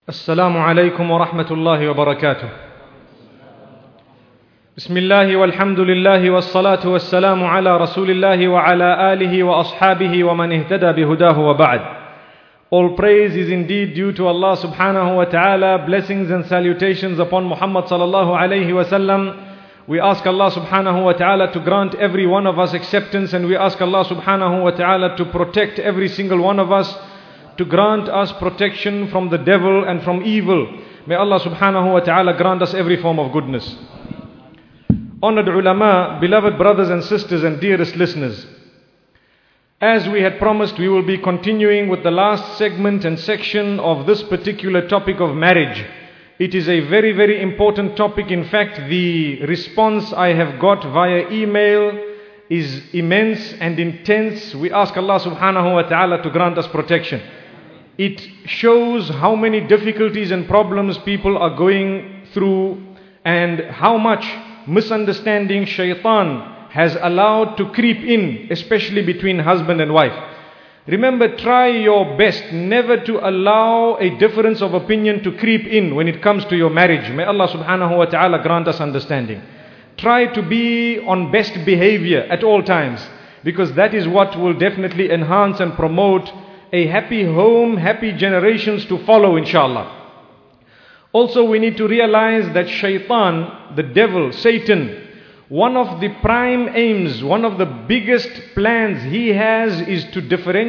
السلام عليكم ورحمة الله وبركاته. بسم الله والحمد لله والصلاة والسلام على رسول الله وعلى آله وأصحابه ومن اهتدى بهداه وبعد. All praise is indeed due to Allah subhanahu wa ta'ala. Blessings and salutations upon Muhammad sallallahu alayhi wa sallam. We ask Allah subhanahu wa ta'ala to grant every one of us acceptance, and we ask Allah subhanahu wa ta'ala to protect every single one of us, to grant us protection from the devil and from evil. May Allah subhanahu wa ta'ala grant us every form of goodness. Honored ulama, beloved brothers and sisters and dearest listeners, as we had promised, we will be continuing with the last segment and section of this particular topic of marriage. It is a very, very important topic. In fact, the response I have got via email is immense and intense. We ask Allah subhanahu wa ta'ala to grant us protection. It shows how many difficulties and problems people are going through and how much misunderstanding shaitan has allowed to creep in, especially between husband and wife. Remember, try your best never to allow a difference of opinion to creep in when it comes to your marriage. May Allah subhanahu wa ta'ala grant us understanding. Try to be on best behavior at all times, because that is what will definitely enhance and promote a happy home, happy generations to follow, inshallah. Also, we need to realize that shaitan, the devil, Satan, one of the prime aims, one of the biggest plans he has is to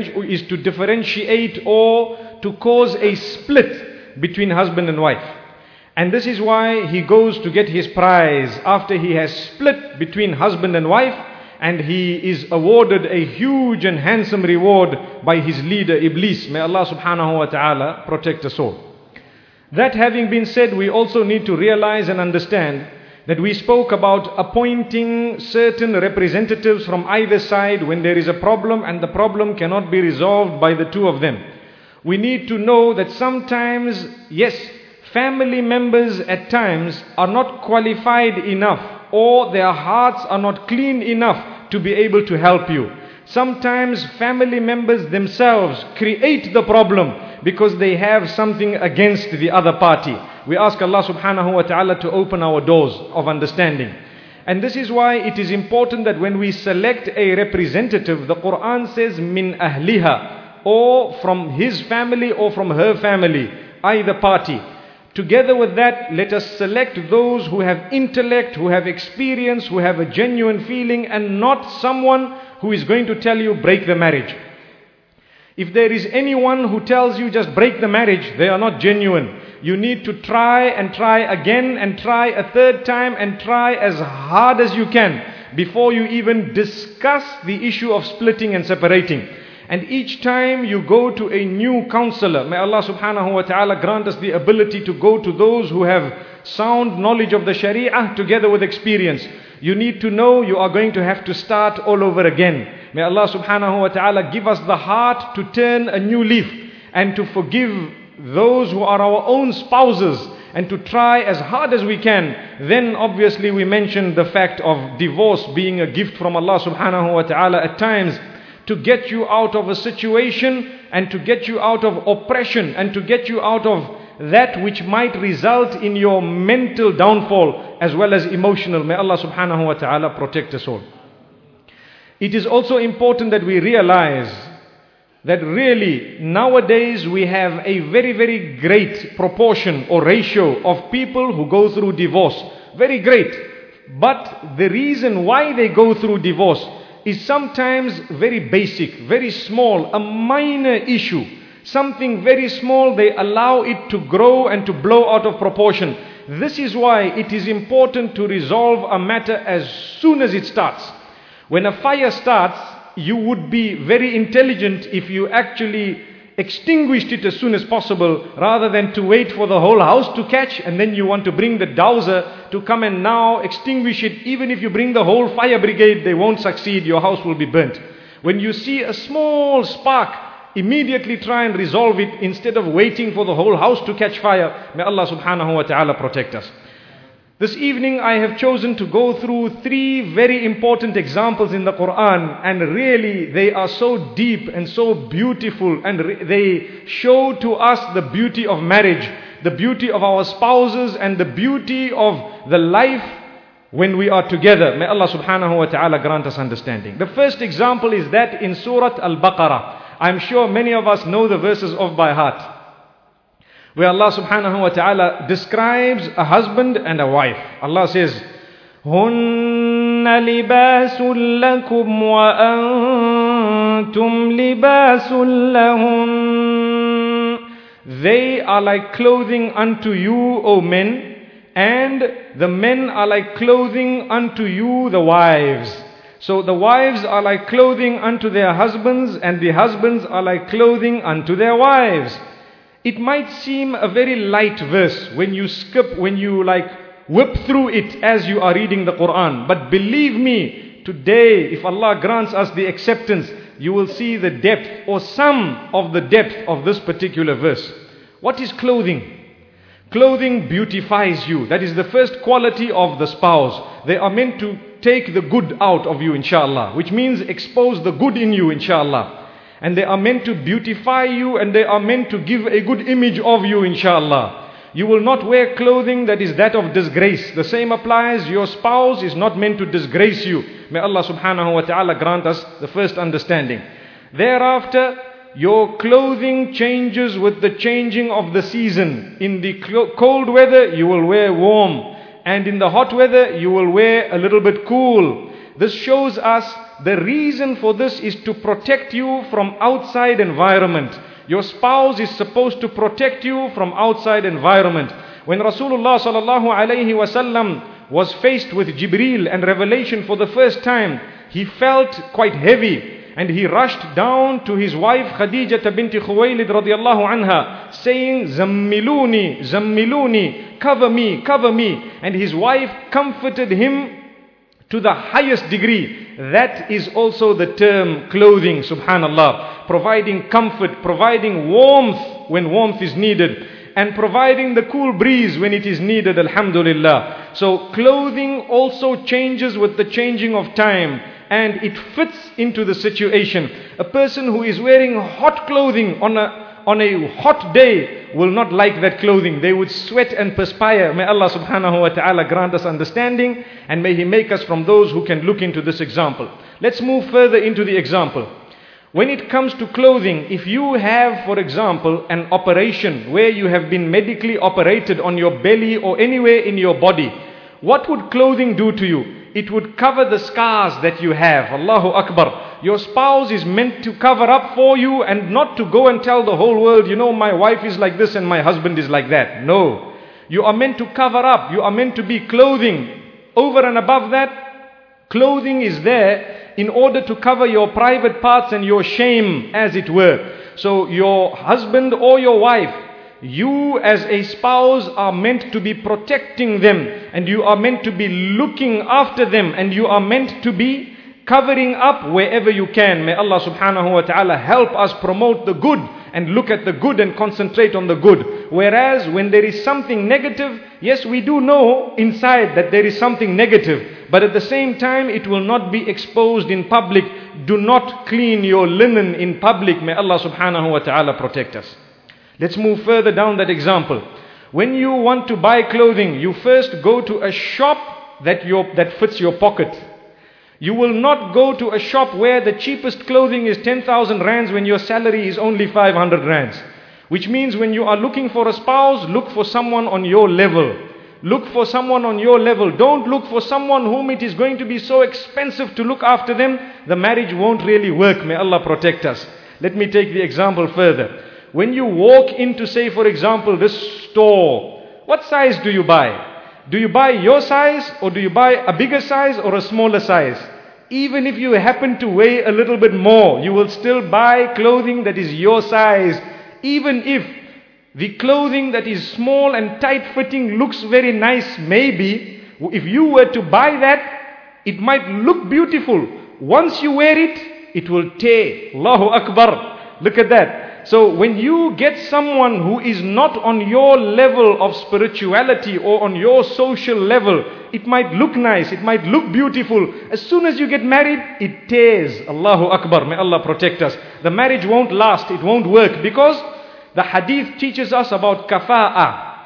differentiate or to cause a split between husband and wife. And this is why he goes to get his prize after he has split between husband and wife, and he is awarded a huge and handsome reward by his leader Iblis. May Allah subhanahu wa ta'ala protect us all. That having been said, we also need to realize and understand that we spoke about appointing certain representatives from either side when there is a problem and the problem cannot be resolved by the two of them. We need to know that sometimes, yes, family members at times are not qualified enough, or their hearts are not clean enough to be able to help you. Sometimes family members themselves create the problem because they have something against the other party. We ask Allah subhanahu wa ta'ala to open our doors of understanding. And this is why it is important that when we select a representative, the Quran says min ahliha, or from his family or from her family, either party. Together with that, let us select those who have intellect, who have experience, who have a genuine feeling, and not someone who is going to tell you break the marriage. If there is anyone who tells you just break the marriage, they are not genuine. You need to try and try again and try a third time and try as hard as you can before you even discuss the issue of splitting and separating. And each time you go to a new counselor, may Allah subhanahu wa ta'ala grant us the ability to go to those who have sound knowledge of the Sharia together with experience. You need to know you are going to have to start all over again. May Allah subhanahu wa ta'ala give us the heart to turn a new leaf and to forgive those who are our own spouses, and to try as hard as we can. Then obviously we mentioned the fact of divorce being a gift from Allah subhanahu wa ta'ala at times, to get you out of a situation and to get you out of oppression and to get you out of that which might result in your mental downfall as well as emotional. May Allah subhanahu wa ta'ala protect us all. It is also important that we realize that really nowadays we have a very, very great proportion or ratio of people who go through divorce. Very great. But the reason why they go through divorce is sometimes very basic, very small, a minor issue. Something very small, they allow it to grow and to blow out of proportion. This is why it is important to resolve a matter as soon as it starts. When a fire starts, you would be very intelligent if you actually extinguished it as soon as possible, rather than to wait for the whole house to catch and then you want to bring the dowser to come and now extinguish it. Even if you bring the whole fire brigade, they won't succeed. Your house will be burnt. When you see a small spark, immediately try and resolve it instead of waiting for the whole house to catch fire. May Allah subhanahu wa ta'ala protect us. This evening I have chosen to go through 3 very important examples in the Quran, and really they are so deep and so beautiful, and they show to us the beauty of marriage. the beauty of our spouses, and the beauty of the life when we are together. May Allah subhanahu wa ta'ala grant us understanding. The first example is that in Surah Al-Baqarah. I'm sure many of us know the verses off by heart, where Allah subhanahu wa ta'ala describes a husband and a wife. Allah says, هُنَّ لِبَاسٌ لَكُمْ وَأَنْتُمْ لِبَاسٌ لَهُنَّ. They are like clothing unto you, O men, and the men are like clothing unto you, the wives. So the wives are like clothing unto their husbands, and the husbands are like clothing unto their wives. It might seem a very light verse when you whip through it as you are reading the Quran. But believe me, today, if Allah grants us the acceptance, you will see the depth or some of the depth of this particular verse. What is clothing? Clothing beautifies you. That is the first quality of the spouse. They are meant to take the good out of you, inshallah, which means expose the good in you, inshallah. And they are meant to beautify you, and they are meant to give a good image of you, inshallah. You will not wear clothing that is that of disgrace. The same applies. Your spouse is not meant to disgrace you. May Allah subhanahu wa ta'ala grant us the first understanding. Thereafter, your clothing changes with the changing of the season. In the cold weather, you will wear warm. And in the hot weather, you will wear a little bit cool. This shows us the reason for this is to protect you from outside environment. Your spouse is supposed to protect you from outside environment. When Rasulullah sallallahu alayhi wasallam was faced with Jibreel and revelation for the first time, he felt quite heavy. And he rushed down to his wife Khadija binti Khuwaylid radiyallahu anha, saying, Zammiluni, Zammiluni, cover me, cover me. And his wife comforted him to the highest degree. That is also the term clothing, subhanallah. Providing comfort, providing warmth when warmth is needed, and providing the cool breeze when it is needed, alhamdulillah. So clothing also changes with the changing of time, and it fits into the situation. A person who is wearing hot clothing on a hot day will not like that clothing. They would sweat and perspire. May Allah subhanahu wa ta'ala grant us understanding, and may He make us from those who can look into this example. Let's move further into the example. When it comes to clothing, if you have, for example, an operation where you have been medically operated on your belly or anywhere in your body, what would clothing do to you? It would cover the scars that you have. Allahu Akbar. Your spouse is meant to cover up for you and not to go and tell the whole world, you know, my wife is like this and my husband is like that. No. You are meant to cover up. You are meant to be clothing. Over and above that, clothing is there in order to cover your private parts and your shame, as it were. So your husband or your wife, you as a spouse are meant to be protecting them, and you are meant to be looking after them, and you are meant to be covering up wherever you can. May Allah subhanahu wa ta'ala help us promote the good and look at the good and concentrate on the good. Whereas when there is something negative, yes, we do know inside that there is something negative, but at the same time it will not be exposed in public. Do not clean your linen in public. May Allah subhanahu wa ta'ala protect us. Let's move further down that example. When you want to buy clothing, you first go to a shop that fits your pocket. You will not go to a shop where the cheapest clothing is 10,000 rands when your salary is only 500 rands. Which means when you are looking for a spouse, look for someone on your level. Look for someone on your level. Don't look for someone whom it is going to be so expensive to look after them. The marriage won't really work. May Allah protect us. Let me take the example further. When you walk into, say for example, this store, what size do you buy? Do you buy your size, or do you buy a bigger size or a smaller size? Even if you happen to weigh a little bit more, you will still buy clothing that is your size. Even if the clothing that is small and tight-fitting looks very nice, maybe, if you were to buy that, it might look beautiful. Once you wear it, it will tear. Allahu Akbar. Look at that. So when you get someone who is not on your level of spirituality or on your social level, it might look nice, it might look beautiful. As soon as you get married, it tears. Allahu Akbar. May Allah protect us. The marriage won't last, it won't work, because the hadith teaches us about kafa'ah.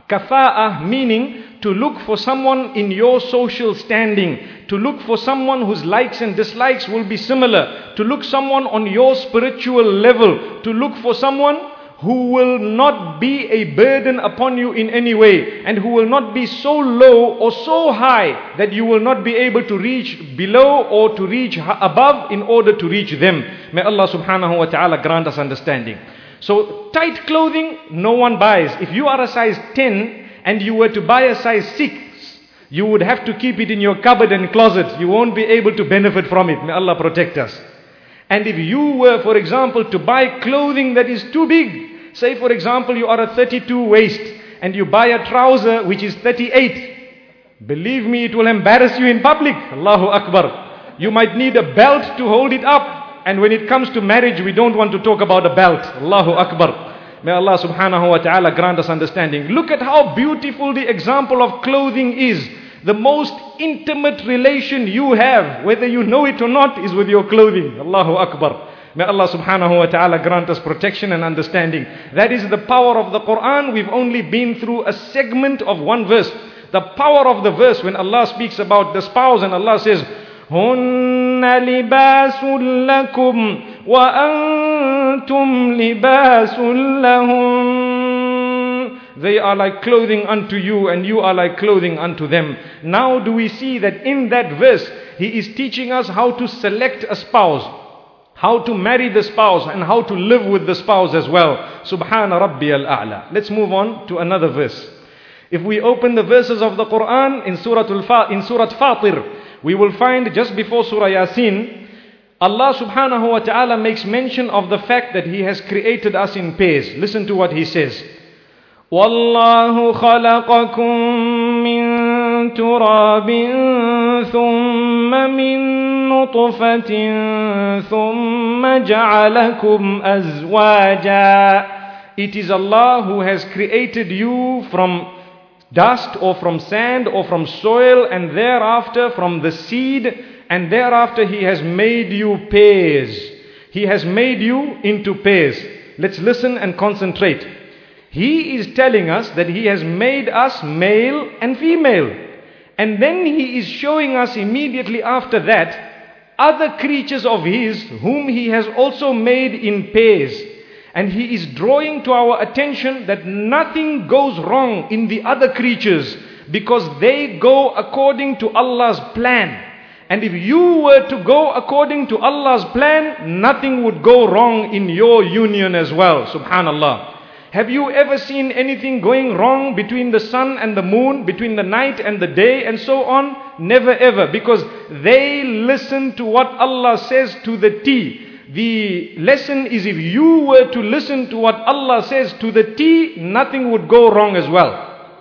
Kafa'ah meaning to look for someone in your social standing, to look for someone whose likes and dislikes will be similar, to look someone on your spiritual level, to look for someone who will not be a burden upon you in any way, and who will not be so low or so high that you will not be able to reach below or to reach above in order to reach them. May Allah subhanahu wa ta'ala grant us understanding. So tight clothing, no one buys. If you are a size 10 and you were to buy a size 6, you would have to keep it in your cupboard and closet. You won't be able to benefit from it. May Allah protect us. And if you were, for example, to buy clothing that is too big, say for example you are a 32 waist and you buy a trouser which is 38, believe me, it will embarrass you in public. Allahu Akbar. You might need a belt to hold it up. And when it comes to marriage, we don't want to talk about a belt. Allahu Akbar. May Allah subhanahu wa ta'ala grant us understanding. Look at how beautiful the example of clothing is. The most intimate relation you have, whether you know it or not, is with your clothing. Allahu Akbar. May Allah subhanahu wa ta'ala grant us protection and understanding. That is the power of the Quran. We've only been through a segment of one verse. The power of the verse when Allah speaks about the spouse and Allah says, هن لباس لكم وأنتم لباس لهم. They are like clothing unto you and you are like clothing unto them. Now do we see that in that verse he is teaching us how to select a spouse, how to marry the spouse, and how to live with the spouse as well. Subhana Rabbi al-A'la. Let's move on to another verse. If we open the verses of the Quran in Surah Fatir, we will find just before Surah Yasin, Allah subhanahu wa ta'ala makes mention of the fact that He has created us in pairs. Listen to what He says. وَاللَّهُ خَلَقَكُم مِّن تُرَابٍ ثُمَّ مِن نُطْفَةٍ ثُمَّ جَعَلَكُمْ أَزْوَاجًا. It is Allah who has created you from dust or from sand or from soil, and thereafter from the seed, and thereafter He has made you pairs. He has made you into pairs. Let's listen and concentrate. He is telling us that He has made us male and female. And then He is showing us immediately after that other creatures of His whom He has also made in pairs. And He is drawing to our attention that nothing goes wrong in the other creatures because they go according to Allah's plan. And if you were to go according to Allah's plan, nothing would go wrong in your union as well. Subhanallah. Have you ever seen anything going wrong between the sun and the moon, between the night and the day and so on? Never ever, because they listen to what Allah says to the T. The lesson is, if you were to listen to what Allah says to the T, nothing would go wrong as well.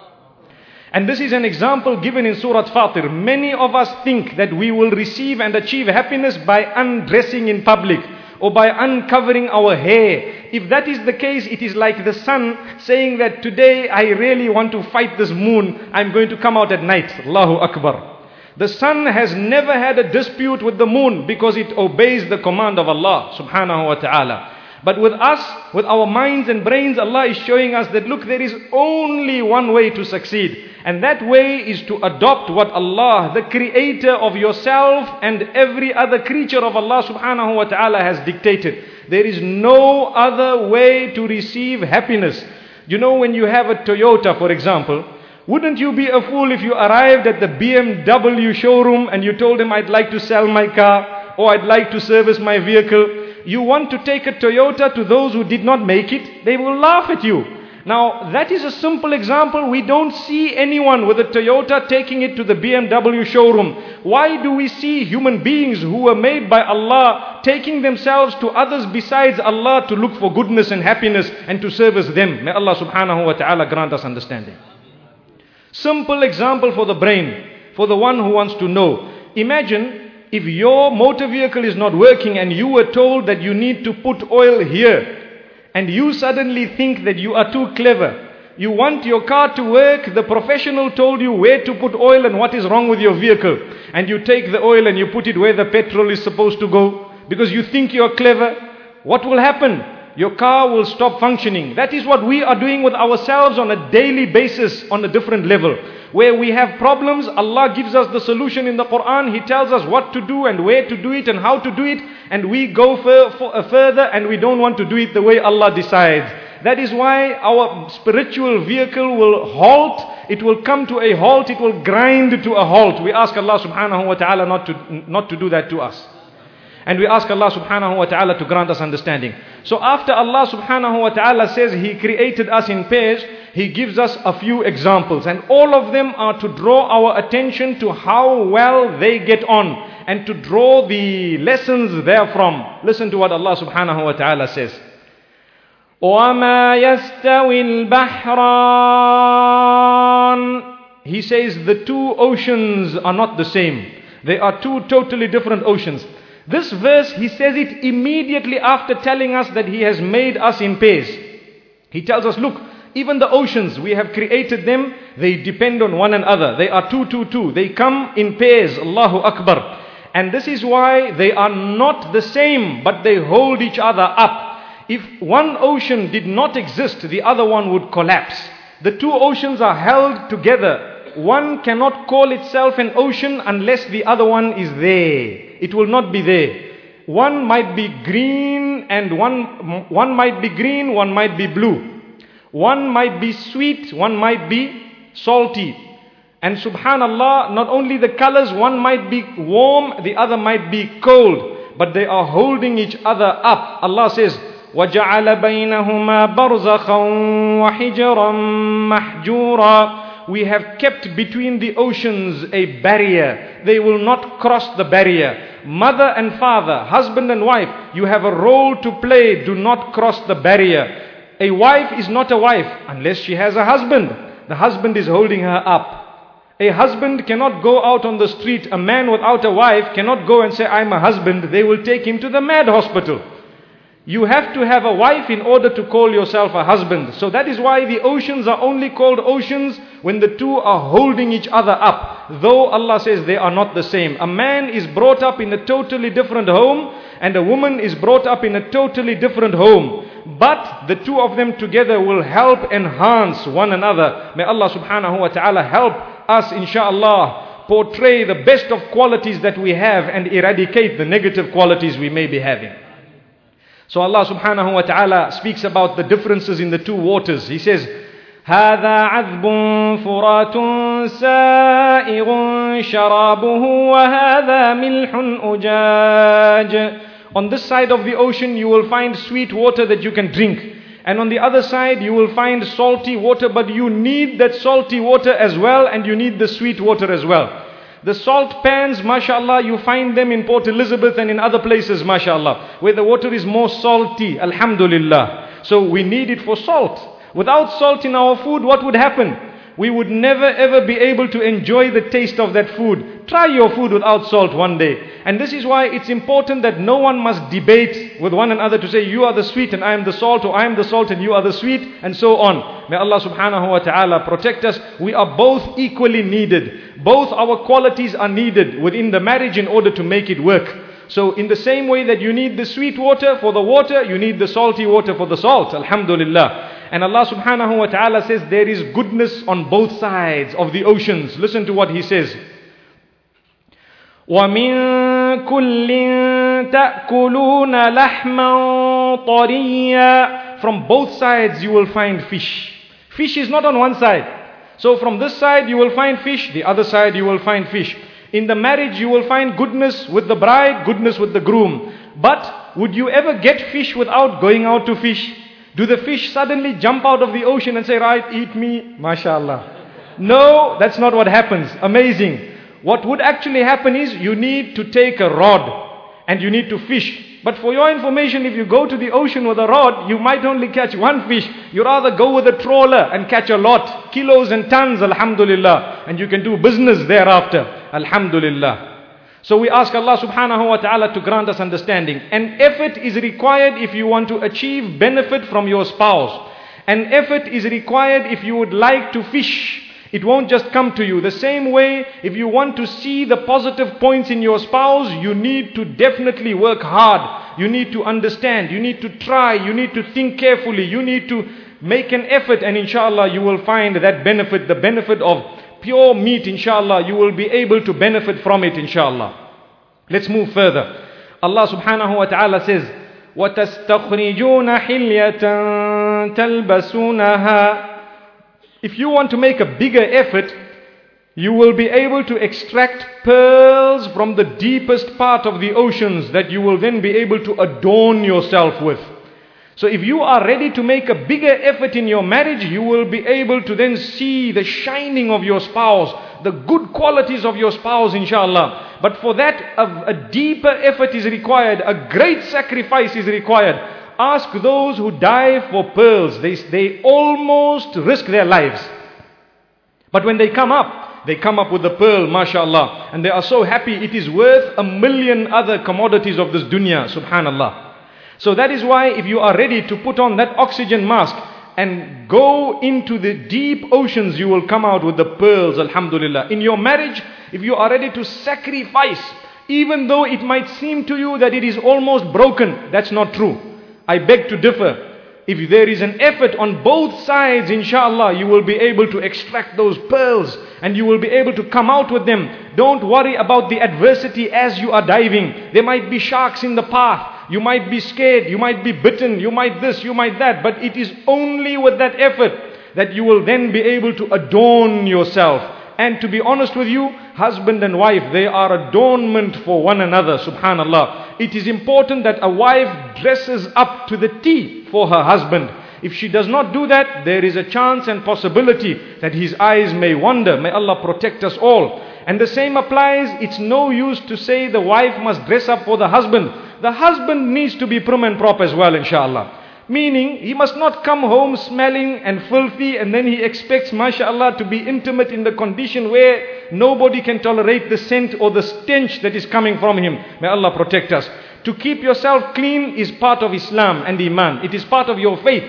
And this is an example given in Surah Fatir. Many of us think that we will receive and achieve happiness by undressing in public or by uncovering our hair. If that is the case, it is like the sun saying that today I really want to fight this moon. I'm going to come out at night. Allahu Akbar. The sun has never had a dispute with the moon because it obeys the command of Allah subhanahu wa ta'ala. But with us, with our minds and brains, Allah is showing us that look, there is only one way to succeed. And that way is to adopt what Allah, the creator of yourself and every other creature of Allah subhanahu wa ta'ala, has dictated. There is no other way to receive happiness. You know, when you have a Toyota, for example, wouldn't you be a fool if you arrived at the BMW showroom and you told them, I'd like to sell my car or I'd like to service my vehicle? You want to take a Toyota to those who did not make it? They will laugh at you. Now, that is a simple example. We don't see anyone with a Toyota taking it to the BMW showroom. Why do we see human beings who were made by Allah taking themselves to others besides Allah to look for goodness and happiness and to service them? May Allah subhanahu wa ta'ala grant us understanding. Simple example for the brain, for the one who wants to know. Imagine if your motor vehicle is not working and you were told that you need to put oil here, and you suddenly think that you are too clever. You want your car to work, the professional told you where to put oil and what is wrong with your vehicle. And you take the oil and you put it where the petrol is supposed to go because you think you are clever. What will happen? your car will stop functioning. That is what we are doing with ourselves on a daily basis, on a different level. Where we have problems, Allah gives us the solution in the Quran. He tells us what to do and where to do it and how to do it. And we go further and we don't want to do it the way Allah decides. That is why our spiritual vehicle will halt. It will come to a halt. It will grind to a halt. We ask Allah subhanahu wa ta'ala not to do that to us. And we ask Allah subhanahu wa ta'ala to grant us understanding. So after Allah subhanahu wa ta'ala says He created us in pairs, He gives us a few examples. And all of them are to draw our attention to how well they get on. And to draw the lessons therefrom. Listen to what Allah subhanahu wa ta'ala says. وَمَا يَسْتَوِي الْبَحْرَانِ. He says the two oceans are not the same. They are two totally different oceans. This verse, He says it immediately after telling us that He has made us in pairs. He tells us, look, even the oceans, we have created them, they depend on one another. They are two. They come in pairs. Allahu Akbar. And this is why they are not the same, but they hold each other up. If one ocean did not exist, the other one would collapse. The two oceans are held together. One cannot call itself an ocean unless the other one is there. It will not be there. One might be green and one might be green, one might be blue. One might be sweet, one might be salty. And subhanallah, not only the colors, one might be warm, the other might be cold. But they are holding each other up. Allah says, وَجَعَلَ بَيْنَهُمَا بَرْزَخًا وَحِجْرًا مَحْجُورًا. We have kept between the oceans a barrier. They will not cross the barrier. Mother and father, husband and wife, you have a role to play. Do not cross the barrier. A wife is not a wife unless she has a husband. The husband is holding her up. A husband cannot go out on the street. A man without a wife cannot go and say, I'm a husband. They will take him to the mad hospital. You have to have a wife in order to call yourself a husband. So that is why the oceans are only called oceans when the two are holding each other up. Though Allah says they are not the same. A man is brought up in a totally different home and a woman is brought up in a totally different home. But the two of them together will help enhance one another. May Allah subhanahu wa ta'ala help us, inshallah, portray the best of qualities that we have and eradicate the negative qualities we may be having. So Allah subhanahu wa ta'ala speaks about the differences in the two waters. He says, هَذَا عَذْبٌ فُرَاتٌ سَائِغٌ شَرَابُهُ وَهَذَا مِلْحٌ أُجَاجٌ. On this side of the ocean you will find sweet water that you can drink. And on the other side you will find salty water, but you need that salty water as well and you need the sweet water as well. The salt pans, mashallah, you find them in Port Elizabeth and in other places, mashallah, where the water is more salty, alhamdulillah. So we need it for salt. Without salt in our food, what would happen? We would never ever be able to enjoy the taste of that food. Try your food without salt one day. And this is why it's important that no one must debate with one another to say, you are the sweet and I am the salt, or I am the salt and you are the sweet, and so on. May Allah subhanahu wa ta'ala protect us. We are both equally needed. Both our qualities are needed within the marriage in order to make it work. So in the same way that you need the sweet water for the water, you need the salty water for the salt. Alhamdulillah. And Allah subhanahu wa ta'ala says there is goodness on both sides of the oceans. Listen to what He says. وَمِن كُلٍّ تَأْكُلُونَ لَحْمًا طَرِيًّا. From both sides you will find fish. Fish is not on one side. So from this side you will find fish, the other side you will find fish. In the marriage you will find goodness with the bride, goodness with the groom. But would you ever get fish without going out to fish? Do the fish suddenly jump out of the ocean and say, right, eat me, mashallah? No, that's not what happens. Amazing. What would actually happen is you need to take a rod and you need to fish. But for your information, if you go to the ocean with a rod, you might only catch one fish. You rather go with a trawler and catch a lot, kilos and tons, alhamdulillah. And you can do business thereafter, alhamdulillah. So we ask Allah subhanahu wa ta'ala to grant us understanding. And effort is required if you want to achieve benefit from your spouse. And effort is required if you would like to fish. It won't just come to you. The same way, if you want to see the positive points in your spouse, you need to definitely work hard. You need to understand. You need to try. You need to think carefully. You need to make an effort, and inshallah you will find that benefit, the benefit of pure meat, inshallah. You will be able to benefit from it, inshallah. Let's move further. Allah subhanahu wa ta'ala says, وَتَسْتَخْرِجُونَ حِلْيَةً تَلْبَسُونَهَا. If you want to make a bigger effort, you will be able to extract pearls from the deepest part of the oceans that you will then be able to adorn yourself with. So if you are ready to make a bigger effort in your marriage, you will be able to then see the shining of your spouse, the good qualities of your spouse, inshallah. But for that, a deeper effort is required, a great sacrifice is required. Ask those who dive for pearls. They almost risk their lives. But when they come up with the pearl, mashallah, and they are so happy, it is worth 1,000,000 other commodities of this dunya, subhanallah. So that is why if you are ready to put on that oxygen mask and go into the deep oceans, you will come out with the pearls, alhamdulillah. In your marriage, if you are ready to sacrifice, even though it might seem to you that it is almost broken, that's not true. I beg to differ. If there is an effort on both sides, inshallah, you will be able to extract those pearls and you will be able to come out with them. Don't worry about the adversity as you are diving. There might be sharks in the path. You might be scared, you might be bitten, you might this, you might that. But it is only with that effort that you will then be able to adorn yourself. And to be honest with you, husband and wife, they are adornment for one another, subhanallah. It is important that a wife dresses up to the T for her husband. If she does not do that, there is a chance and possibility that his eyes may wander. May Allah protect us all. And the same applies, it's no use to say the wife must dress up for the husband. The husband needs to be prim and proper as well, inshallah. Meaning, he must not come home smelling and filthy and then he expects, mashallah, to be intimate in the condition where nobody can tolerate the scent or the stench that is coming from him. May Allah protect us. To keep yourself clean is part of Islam and Iman. It is part of your faith.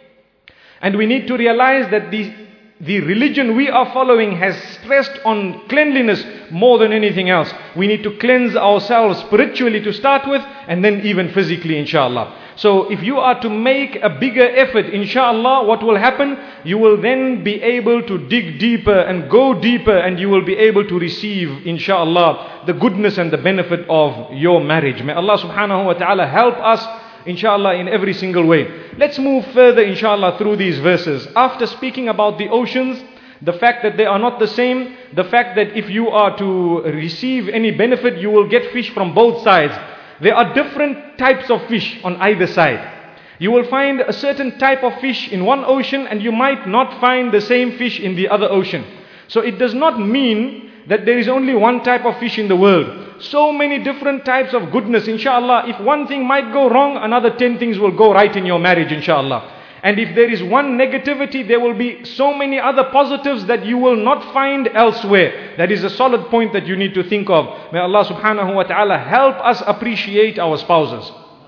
And we need to realize that the religion we are following has stressed on cleanliness more than anything else. We need to cleanse ourselves spiritually to start with and then even physically, inshallah. So if you are to make a bigger effort, inshallah, what will happen? You will then be able to dig deeper and go deeper and you will be able to receive, inshallah, the goodness and the benefit of your marriage. May Allah subhanahu wa ta'ala help us, inshallah, in every single way. Let's move further, inshallah, through these verses. After speaking about the oceans, the fact that they are not the same, the fact that if you are to receive any benefit, you will get fish from both sides. There are different types of fish on either side. You will find a certain type of fish in one ocean and you might not find the same fish in the other ocean. So it does not mean that there is only one type of fish in the world. So many different types of goodness, inshallah. If one thing might go wrong, another 10 things will go right in your marriage, inshallah. And if there is one negativity, there will be so many other positives that you will not find elsewhere. That is a solid point that you need to think of. May Allah subhanahu wa ta'ala help us appreciate our spouses.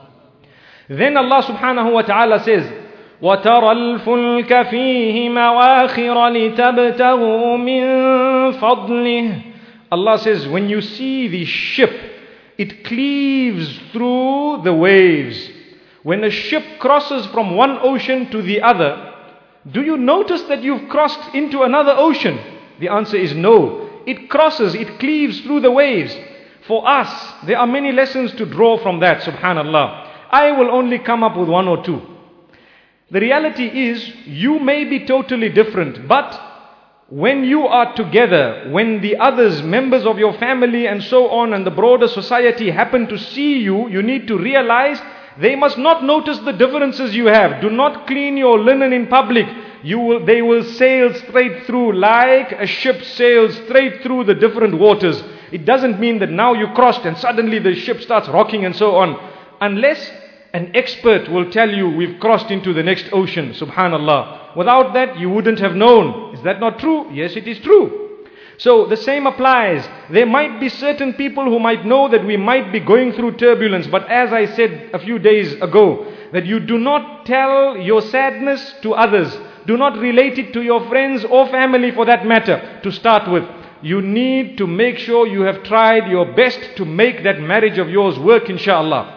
Then Allah subhanahu wa ta'ala says, وَتَرَى الْفُلْكَ فِيهِ مَوَاخِرَ لِتَبْتَغُوا مِنْ فَضْلِهِ. Allah says, when you see the ship, it cleaves through the waves. When a ship crosses from one ocean to the other, do you notice that you've crossed into another ocean? The answer is no. It crosses, it cleaves through the waves. For us, there are many lessons to draw from that, subhanallah. I will only come up with one or two. The reality is, you may be totally different, but when you are together, when the others, members of your family and so on, and the broader society happen to see you, you need to realize they must not notice the differences you have. Do not clean your linen in public. They will sail straight through like a ship sails straight through the different waters. It doesn't mean that now you crossed and suddenly the ship starts rocking and so on. Unless an expert will tell you we've crossed into the next ocean, subhanallah. Without that, you wouldn't have known. Is that not true? Yes, it is true. So the same applies. There might be certain people who might know that we might be going through turbulence. But as I said a few days ago, that you do not tell your sadness to others. Do not relate it to your friends or family for that matter to start with. You need to make sure you have tried your best to make that marriage of yours work, inshaAllah.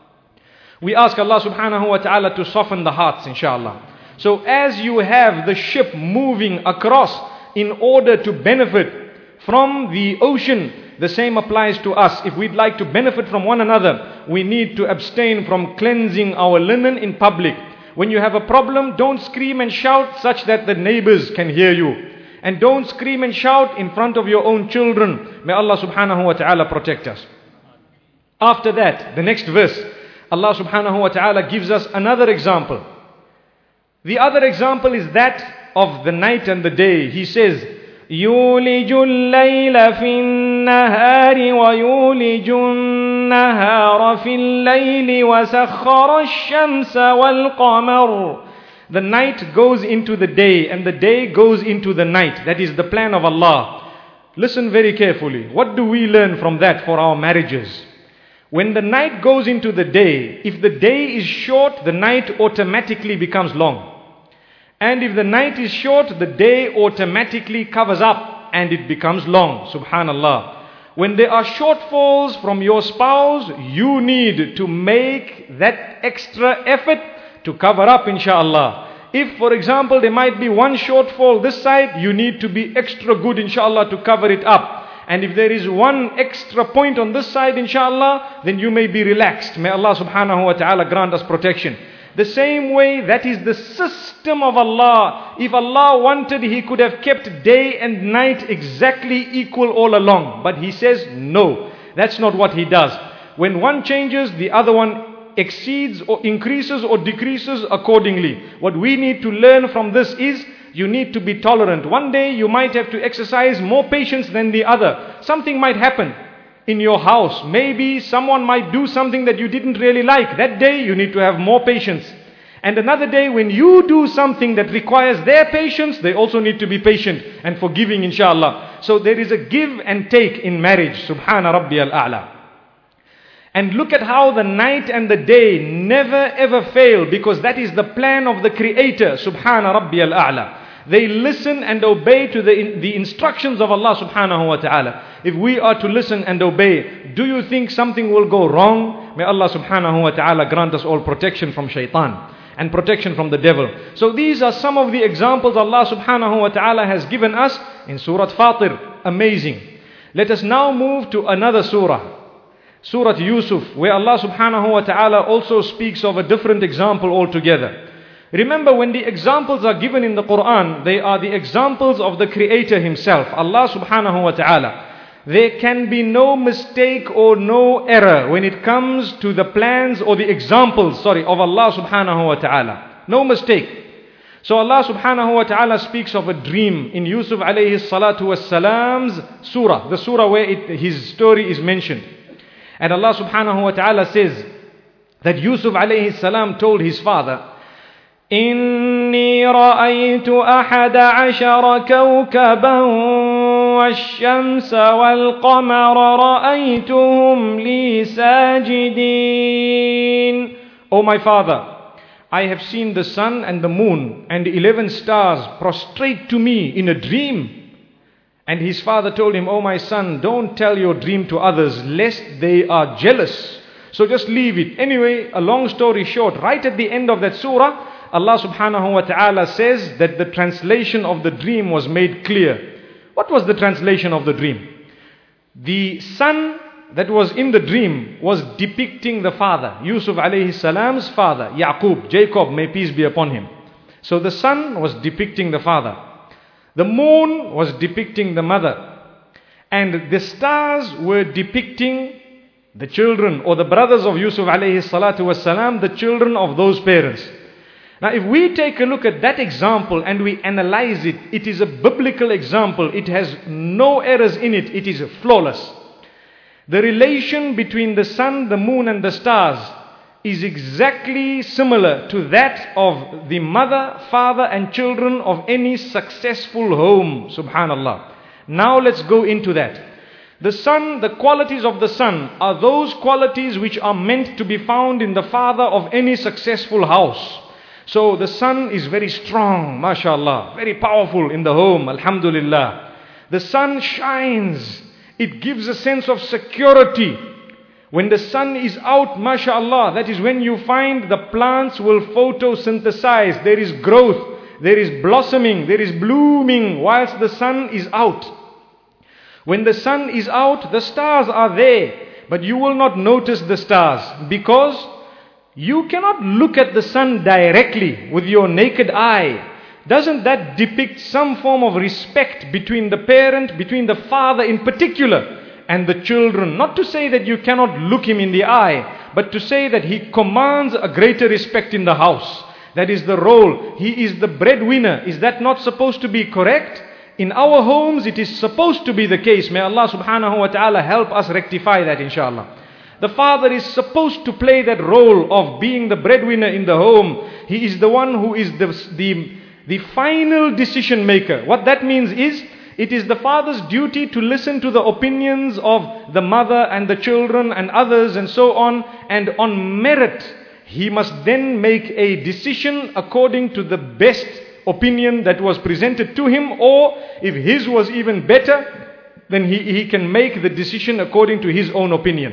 We ask Allah subhanahu wa ta'ala to soften the hearts, inshaAllah. So as you have the ship moving across in order to benefit from the ocean, the same applies to us. If we'd like to benefit from one another, we need to abstain from cleansing our linen in public. When you have a problem, don't scream and shout such that the neighbors can hear you. And don't scream and shout in front of your own children. May Allah subhanahu wa ta'ala protect us. After that, the next verse, Allah subhanahu wa ta'ala gives us another example. The other example is that of the night and the day. He says, يُولِجُ اللَّيْلَ فِي النَّهَارِ وَيُولِجُ النَّهَارَ فِي اللَّيْلِ وَسَخَّرَ الشَّمْسَ وَالْقَمَرَ. The night goes into the day and the day goes into the night. That is the plan of Allah. Listen very carefully. What do we learn from that for our marriages? When the night goes into the day, if the day is short, the night automatically becomes long. And if the night is short, the day automatically covers up and it becomes long. Subhanallah. When there are shortfalls from your spouse, you need to make that extra effort to cover up, inshaAllah. If, for example, there might be one shortfall this side, you need to be extra good, inshaAllah, to cover it up. And if there is one extra point on this side, inshaAllah, then you may be relaxed. May Allah subhanahu wa ta'ala grant us protection. The same way, that is the system of Allah. If Allah wanted, He could have kept day and night exactly equal all along. But He says, no, that's not what He does. When one changes, the other one exceeds or increases or decreases accordingly. What we need to learn from this is, you need to be tolerant. One day you might have to exercise more patience than the other. Something might happen in your house. Maybe someone might do something that you didn't really like. That day you need to have more patience. And another day when you do something that requires their patience, they also need to be patient and forgiving, inshallah. So there is a give and take in marriage. Subhana Rabbi al-A'la. And look at how the night and the day never ever fail, because that is the plan of the Creator. Subhana Rabbi al-A'la. They listen and obey to the instructions of Allah subhanahu wa ta'ala. If we are to listen and obey, do you think something will go wrong? May Allah subhanahu wa ta'ala grant us all protection from shaitan and protection from the devil. So these are some of the examples Allah subhanahu wa ta'ala has given us in Surah Fatir. Amazing. Let us now move to another surah. Surah Yusuf, where Allah subhanahu wa ta'ala also speaks of a different example altogether. Remember, when the examples are given in the Quran, they are the examples of the Creator Himself, Allah subhanahu wa ta'ala. There can be no mistake or no error when it comes to the plans or the examples, of Allah subhanahu wa ta'ala. No mistake. So Allah subhanahu wa ta'ala speaks of a dream in Yusuf alayhi salatu wassalam's surah, the surah where his story is mentioned. And Allah subhanahu wa ta'ala says that Yusuf alayhi salam told his father, إِنِّي رَأَيْتُ أَحَدَ عَشَرَ كَوْكَبًا وَالشَّمْسَ وَالْقَمَرَ رَأَيْتُهُمْ لِي سَاجِدِينَ. O my father, I have seen the sun and the moon and 11 stars prostrate to me in a dream. And his father told him, O my son, don't tell your dream to others lest they are jealous. So just leave it. Anyway, a long story short, right at the end of that surah, Allah subhanahu wa ta'ala says that the translation of the dream was made clear. What was the translation of the dream? The sun that was in the dream was depicting the father, Yusuf alayhi salam's father, Yaqub, Jacob, may peace be upon him. So the sun was depicting the father. The moon was depicting the mother. And the stars were depicting the children or the brothers of Yusuf alayhi salatu wasalam, the children of those parents. Now if we take a look at that example and we analyze it, it is a biblical example. It has no errors in it. It is flawless. The relation between the sun, the moon and the stars is exactly similar to that of the mother, father and children of any successful home. Subhanallah. Now let's go into that. The sun, the qualities of the sun are those qualities which are meant to be found in the father of any successful house. So the sun is very strong, mashallah, very powerful in the home, alhamdulillah. The sun shines. It gives a sense of security. When the sun is out, mashallah, that is when you find the plants will photosynthesize. There is growth, there is blossoming, there is blooming whilst the sun is out. When the sun is out, the stars are there. But you will not notice the stars because you cannot look at the sun directly with your naked eye. Doesn't that depict some form of respect between the parent, between the father in particular, and the children? Not to say that you cannot look him in the eye, but to say that he commands a greater respect in the house. That is the role. He is the breadwinner. Is that not supposed to be correct? In our homes, it is supposed to be the case. May Allah subhanahu wa ta'ala help us rectify that, inshallah. The father is supposed to play that role of being the breadwinner in the home. He is the one who is the final decision maker. What that means is, it is the father's duty to listen to the opinions of the mother and the children and others and so on. And on merit, he must then make a decision according to the best opinion that was presented to him, or if his was even better, then he can make the decision according to his own opinion.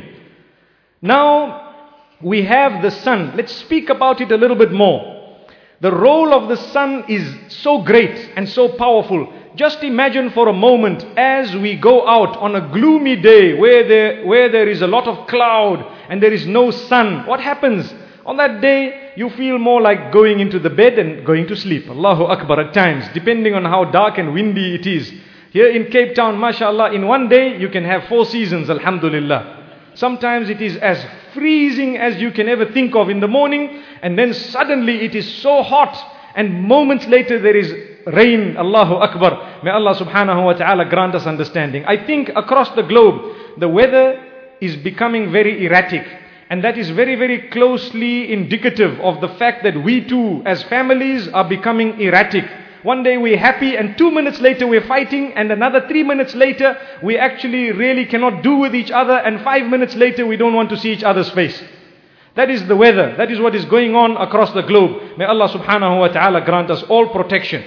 Now, we have the sun. Let's speak about it a little bit more. The role of the sun is so great and so powerful. Just imagine for a moment as we go out on a gloomy day where there is a lot of cloud and there is no sun. What happens? On that day, you feel more like going into the bed and going to sleep. Allahu Akbar at times, depending on how dark and windy it is. Here in Cape Town, mashallah, in one day, you can have 4 seasons, alhamdulillah. Sometimes it is as freezing as you can ever think of in the morning, and then suddenly it is so hot, and moments later there is rain. Allahu Akbar. May Allah subhanahu wa ta'ala grant us understanding. I think across the globe, the weather is becoming very erratic. And that is very, very closely indicative of the fact that we too, as families, are becoming erratic. One day we're happy and 2 minutes later we're fighting, and another 3 minutes later we actually really cannot do with each other, and 5 minutes later we don't want to see each other's face. That is the weather. That is what is going on across the globe. May Allah subhanahu wa ta'ala grant us all protection.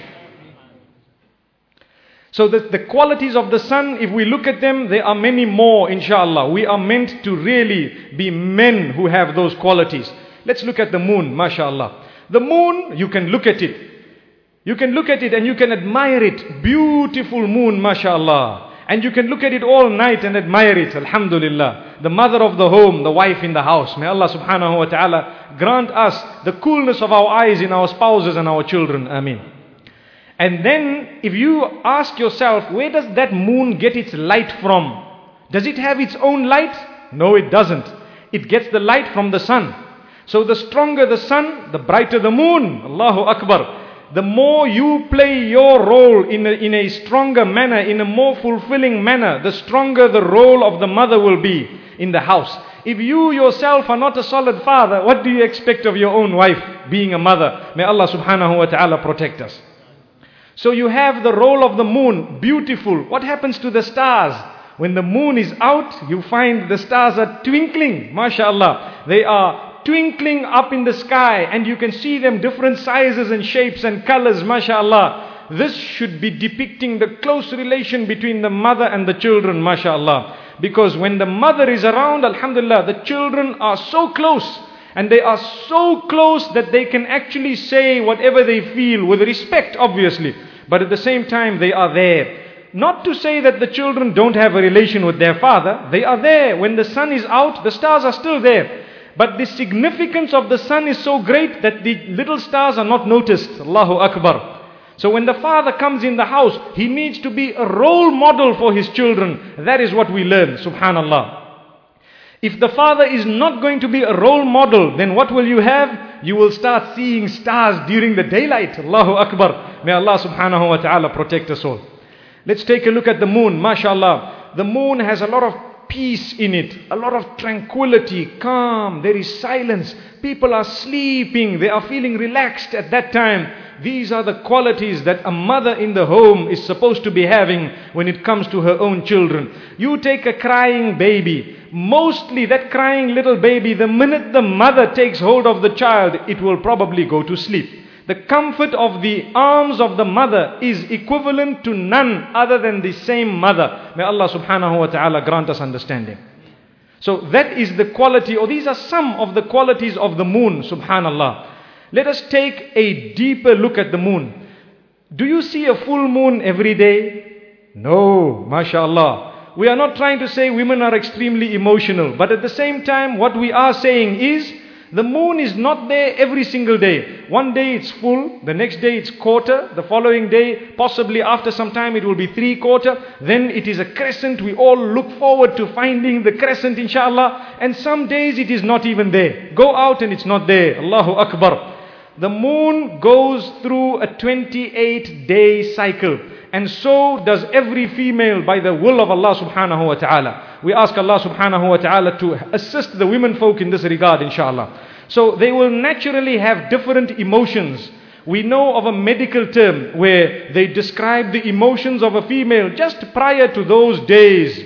So the qualities of the sun, if we look at them, there are many more, inshallah. We are meant to really be men who have those qualities. Let's look at the moon, mashallah. The moon, you can look at it. You can look at it and you can admire it. Beautiful moon, mashallah. And you can look at it all night and admire it, alhamdulillah. The mother of the home, the wife in the house. May Allah subhanahu wa ta'ala grant us the coolness of our eyes in our spouses and our children. Ameen. And then, if you ask yourself, where does that moon get its light from? Does it have its own light? No, it doesn't. It gets the light from the sun. So the stronger the sun, the brighter the moon. Allahu Akbar. The more you play your role in a stronger manner, in a more fulfilling manner, the stronger the role of the mother will be in the house. If you yourself are not a solid father, what do you expect of your own wife being a mother? May Allah subhanahu wa ta'ala protect us. So you have the role of the moon, beautiful. What happens to the stars? When the moon is out, you find the stars are twinkling, mashallah. They are twinkling up in the sky, and you can see them different sizes and shapes and colors, mashallah. This should be depicting the close relation between the mother and the children, mashallah. Because when the mother is around, alhamdulillah, the children are so close. And they are so close that they can actually say whatever they feel with respect, obviously. But at the same time, they are there. Not to say that the children don't have a relation with their father. They are there. When the sun is out, the stars are still there. But the significance of the sun is so great that the little stars are not noticed. Allahu Akbar. So when the father comes in the house, he needs to be a role model for his children. That is what we learn, subhanallah. If the father is not going to be a role model, then what will you have? You will start seeing stars during the daylight. Allahu Akbar. May Allah subhanahu wa ta'ala protect us all. Let's take a look at the moon. MashaAllah. The moon has a lot of peace in it. A lot of tranquility, calm. There is silence. People are sleeping. They are feeling relaxed at that time. These are the qualities that a mother in the home is supposed to be having when it comes to her own children. You take a crying baby. Mostly that crying little baby, the minute the mother takes hold of the child, it will probably go to sleep. The comfort of the arms of the mother is equivalent to none other than the same mother. May Allah subhanahu wa ta'ala grant us understanding. So that is the quality, or these are some of the qualities of the moon, subhanallah. Let us take a deeper look at the moon. Do you see a full moon every day? No, mashallah. We are not trying to say women are extremely emotional, but at the same time what we are saying is, the moon is not there every single day. One day it's full, the next day it's quarter, the following day, possibly after some time it will be 3/4, then it is a crescent. We all look forward to finding the crescent, inshallah, and some days it is not even there. Go out and it's not there. Allahu Akbar. The moon goes through a 28-day cycle. And so does every female by the will of Allah subhanahu wa ta'ala. We ask Allah subhanahu wa ta'ala to assist the women folk in this regard, inshallah. So they will naturally have different emotions. We know of a medical term where they describe the emotions of a female just prior to those days.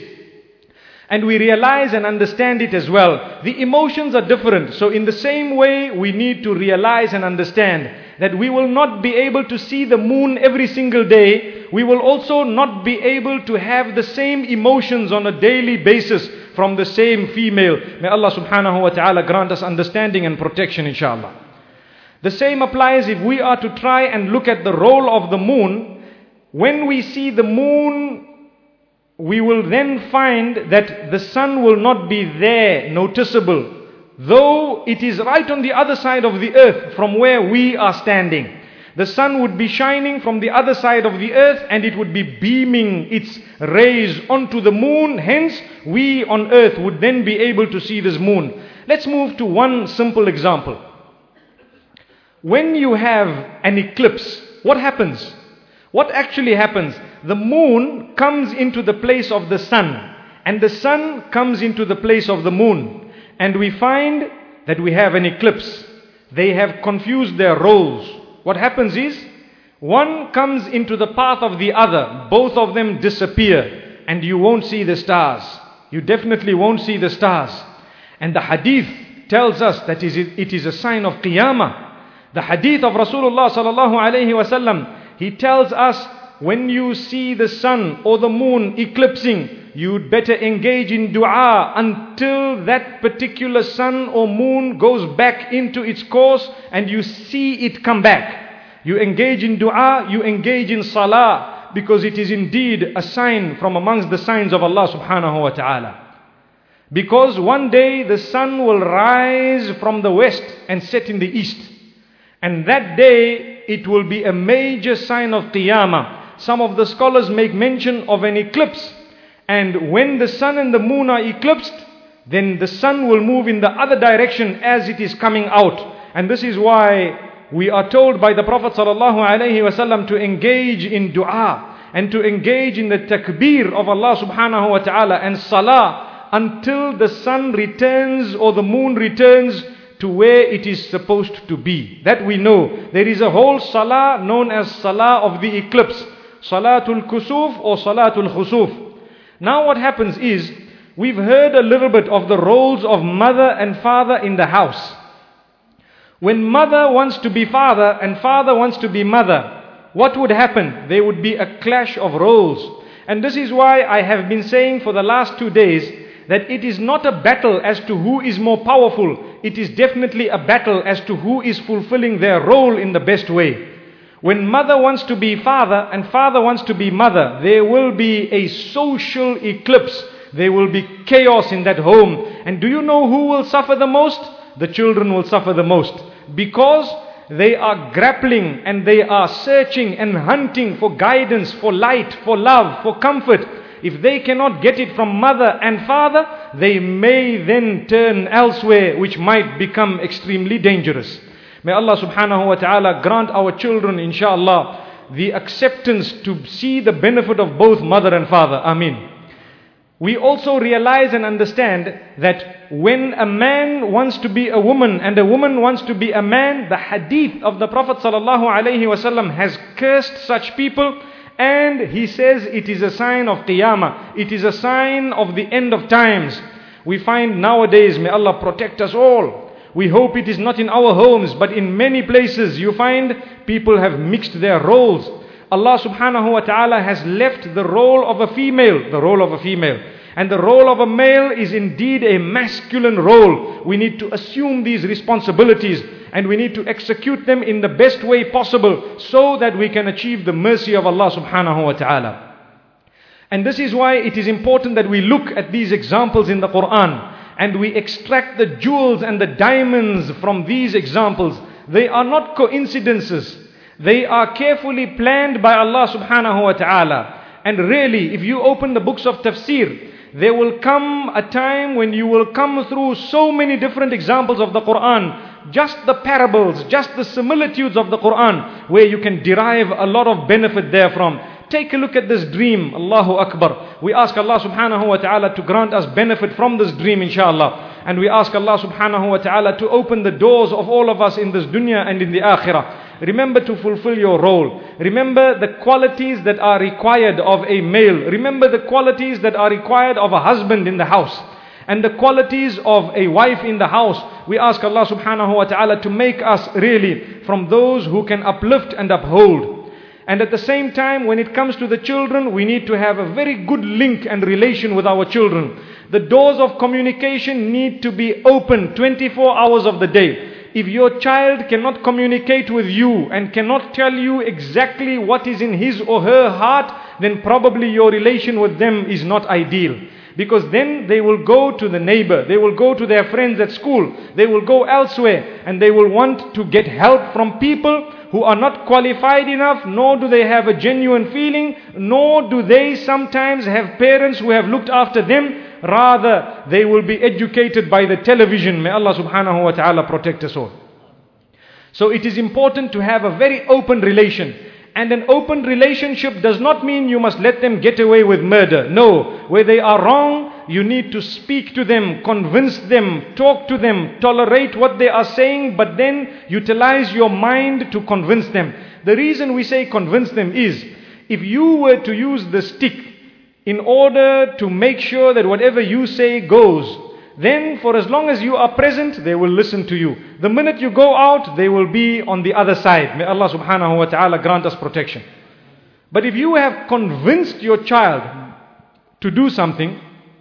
And we realize and understand it as well. The emotions are different. So in the same way, we need to realize and understand that we will not be able to see the moon every single day. We will also not be able to have the same emotions on a daily basis from the same female. May Allah subhanahu wa ta'ala grant us understanding and protection, inshallah. The same applies if we are to try and look at the role of the moon. When we see the moon, we will then find that the sun will not be there, noticeable, though it is right on the other side of the earth from where we are standing. The sun would be shining from the other side of the earth and it would be beaming its rays onto the moon. Hence, we on earth would then be able to see this moon. Let's move to one simple example. When you have an eclipse, what happens? What actually happens? The moon comes into the place of the sun, and the sun comes into the place of the moon. And we find that we have an eclipse. They have confused their roles. What happens is, one comes into the path of the other. Both of them disappear, and you won't see the stars. You definitely won't see the stars. And the hadith tells us that it is a sign of Qiyamah. The hadith of Rasulullah sallallahu alayhi wa sallam, he tells us, when you see the sun or the moon eclipsing, you'd better engage in dua until that particular sun or moon goes back into its course and you see it come back. You engage in dua, you engage in salah, because it is indeed a sign from amongst the signs of Allah subhanahu wa ta'ala. Because one day the sun will rise from the west and set in the east. And that day it will be a major sign of Qiyamah. Some of the scholars make mention of an eclipse. And when the sun and the moon are eclipsed, then the sun will move in the other direction as it is coming out. And this is why we are told by the Prophet ﷺ to engage in dua and to engage in the takbir of Allah subhanahu wa ta'ala and salah until the sun returns or the moon returns to where it is supposed to be. That we know. There is a whole salah known as salah of the eclipse. Salatul Kusuf or Salatul Khusuf. Now what happens is, we've heard a little bit of the roles of mother and father in the house. When mother wants to be father and father wants to be mother, what would happen? There would be a clash of roles. And this is why I have been saying for the last 2 days that it is not a battle as to who is more powerful. It is definitely a battle as to who is fulfilling their role in the best way. When mother wants to be father and father wants to be mother, there will be a social eclipse. There will be chaos in that home. And do you know who will suffer the most? The children will suffer the most. Because they are grappling and they are searching and hunting for guidance, for light, for love, for comfort. If they cannot get it from mother and father, they may then turn elsewhere, which might become extremely dangerous. May Allah subhanahu wa ta'ala grant our children, inshallah, the acceptance to see the benefit of both mother and father. Ameen. we also realize and understand that when a man wants to be a woman and a woman wants to be a man, the hadith of the Prophet ﷺ has cursed such people, and he says it is a sign of Qiyamah. It is a sign of the end of times. We find nowadays, may Allah protect us all, we hope it is not in our homes, but in many places you find people have mixed their roles. Allah subhanahu wa ta'ala has left the role of a female, the role of a female. And the role of a male is indeed a masculine role. We need to assume these responsibilities and we need to execute them in the best way possible so that we can achieve the mercy of Allah subhanahu wa ta'ala. And this is why it is important that we look at these examples in the Quran and we extract the jewels and the diamonds from these examples. They are not coincidences. They are carefully planned by Allah subhanahu wa ta'ala. And really, if you open the books of tafsir, there will come a time when you will come through so many different examples of the Quran, just the parables, just the similitudes of the Quran, where you can derive a lot of benefit therefrom. Take a look at this dream. Allahu Akbar. We ask Allah subhanahu wa ta'ala to grant us benefit from this dream, inshallah. And we ask Allah subhanahu wa ta'ala to open the doors of all of us in this dunya and in the akhirah. Remember to fulfill your role. Remember the qualities that are required of a male. Remember the qualities that are required of a husband in the house. And the qualities of a wife in the house. We ask Allah subhanahu wa ta'ala to make us really from those who can uplift and uphold. And at the same time, when it comes to the children, we need to have a very good link and relation with our children. The doors of communication need to be open 24 hours of the day. If your child cannot communicate with you and cannot tell you exactly what is in his or her heart, then probably your relation with them is not ideal. Because then they will go to the neighbor, they will go to their friends at school, they will go elsewhere, and they will want to get help from people who are not qualified enough, nor do they have a genuine feeling, nor do they sometimes have parents who have looked after them. Rather, they will be educated by the television. May Allah subhanahu wa ta'ala protect us all. So it is important to have a very open relation. And an open relationship does not mean you must let them get away with murder. No, where they are wrong, you need to speak to them, convince them, talk to them, tolerate what they are saying, but then utilize your mind to convince them. The reason we say convince them is, if you were to use the stick in order to make sure that whatever you say goes, then for as long as you are present, they will listen to you. The minute you go out, they will be on the other side. May Allah subhanahu wa ta'ala grant us protection. But if you have convinced your child to do something,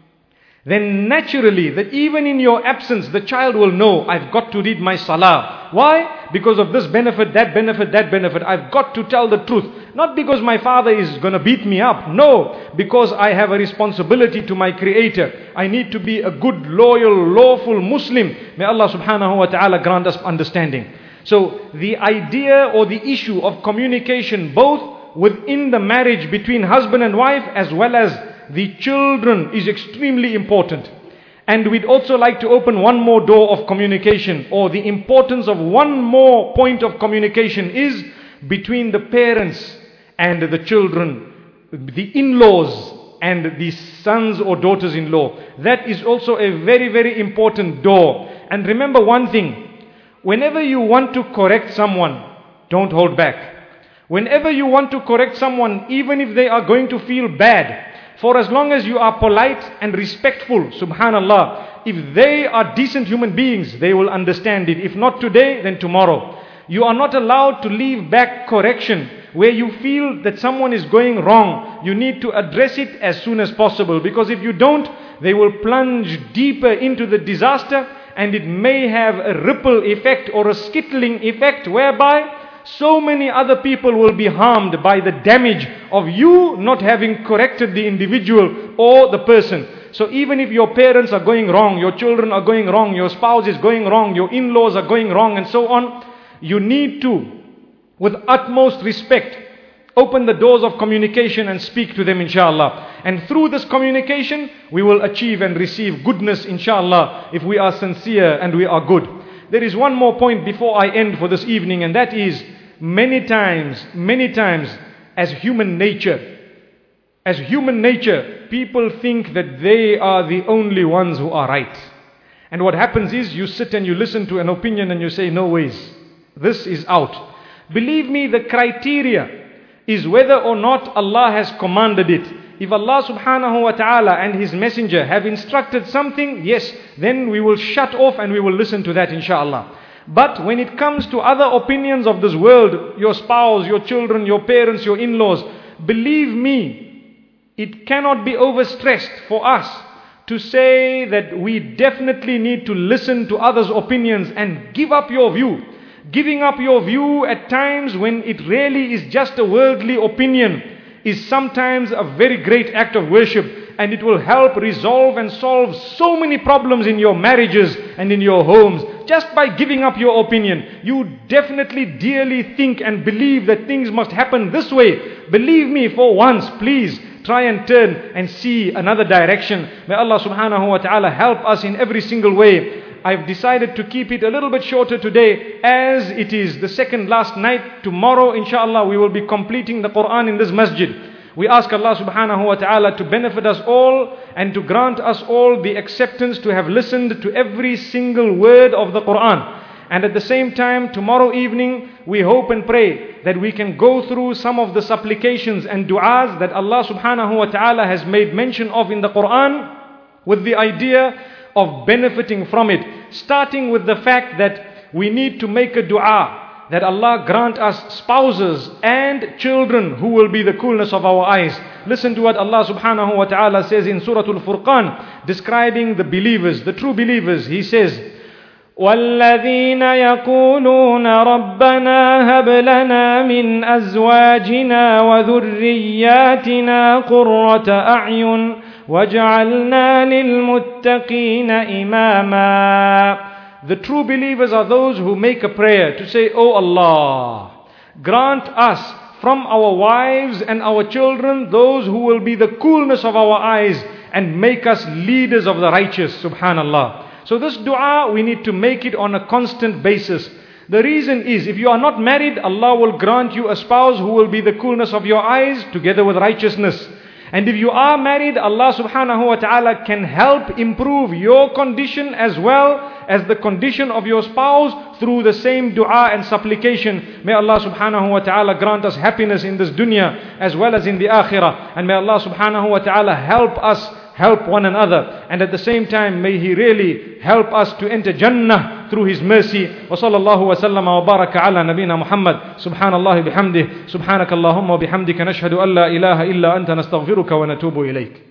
then naturally that even in your absence, the child will know, I've got to read my salah. Why? Because of this benefit, that benefit, that benefit. I've got to tell the truth. Not because my father is going to beat me up. No, because I have a responsibility to my Creator. I need to be a good, loyal, lawful Muslim. May Allah subhanahu wa ta'ala grant us understanding. So the idea or the issue of communication, both within the marriage between husband and wife as well as the children, is extremely important. And we'd also like to open one more door of communication, or the importance of one more point of communication is between the parents and the children, the in-laws and the sons or daughters-in-law. That is also a very, very important door. And remember one thing, whenever you want to correct someone, don't hold back. Whenever you want to correct someone, even if they are going to feel bad, for as long as you are polite and respectful, subhanallah, if they are decent human beings, they will understand it. If not today, then tomorrow. You are not allowed to leave back correction. Where you feel that someone is going wrong, you need to address it as soon as possible. Because if you don't, they will plunge deeper into the disaster, and it may have a ripple effect or a skittling effect whereby so many other people will be harmed by the damage of you not having corrected the individual or the person. So even if your parents are going wrong, your children are going wrong, your spouse is going wrong, your in-laws are going wrong and so on, you need to, with utmost respect, open the doors of communication and speak to them, inshallah. And through this communication, we will achieve and receive goodness, inshallah, if we are sincere and we are good. There is one more point before I end for this evening, and that is, many times, as human nature, as human nature, people think that they are the only ones who are right. And what happens is you sit and you listen to an opinion and you say, no ways, this is out. Believe me, the criteria is whether or not Allah has commanded it. If Allah subhanahu wa ta'ala and His Messenger have instructed something, yes, then we will shut off and we will listen to that, inshaAllah. But when it comes to other opinions of this world, your spouse, your children, your parents, your in-laws, believe me, it cannot be overstressed for us to say that we definitely need to listen to others' opinions and give up your view. Giving up your view at times when it really is just a worldly opinion is sometimes a very great act of worship, and it will help resolve and solve so many problems in your marriages and in your homes. Just by giving up your opinion, you definitely dearly think and believe that things must happen this way. Believe me, for once, please try and turn and see another direction. May Allah subhanahu wa ta'ala help us in every single way. I've decided to keep it a little bit shorter today, as it is the second last night. Tomorrow, inshallah, we will be completing the Quran in this masjid. We ask Allah subhanahu wa ta'ala to benefit us all and to grant us all the acceptance to have listened to every single word of the Quran. And at the same time, tomorrow evening, we hope and pray that we can go through some of the supplications and du'as that Allah subhanahu wa ta'ala has made mention of in the Quran, with the idea of benefiting from it. Starting with the fact that we need to make a dua that Allah grant us spouses and children who will be the coolness of our eyes. Listen to what Allah subhanahu wa ta'ala says in Surah Al-Furqan, describing the believers, the true believers. He says, وَالَّذِينَ يَقُولُونَ رَبَّنَا هَبْ لَنَا مِنْ أَزْوَاجِنَا وَذُرِّيَّاتِنَا قُرَّةَ أَعْيُنٍ وَجَعَلْنَا لِلْمُتَّقِينَ إِمَامًا. The true believers are those who make a prayer to say, Oh Allah, grant us from our wives and our children those who will be the coolness of our eyes and make us leaders of the righteous. Subhanallah. So this dua, we need to make it on a constant basis. The reason is, if you are not married, Allah will grant you a spouse who will be the coolness of your eyes together with righteousness. And if you are married, Allah subhanahu wa ta'ala can help improve your condition as well as the condition of your spouse through the same dua and supplication. May Allah subhanahu wa ta'ala grant us happiness in this dunya as well as in the akhirah. And may Allah subhanahu wa ta'ala help us help one another. And at the same time, may He really help us to enter Jannah through His mercy. Wa sallallahu wa sallama wa baraka ala nabina Muhammad. Subhanallah bihamdih. Subhanakallahumma wa bihamdika nashhadu an la ilaha illa anta nastaghfiruka wa natubu ilayk.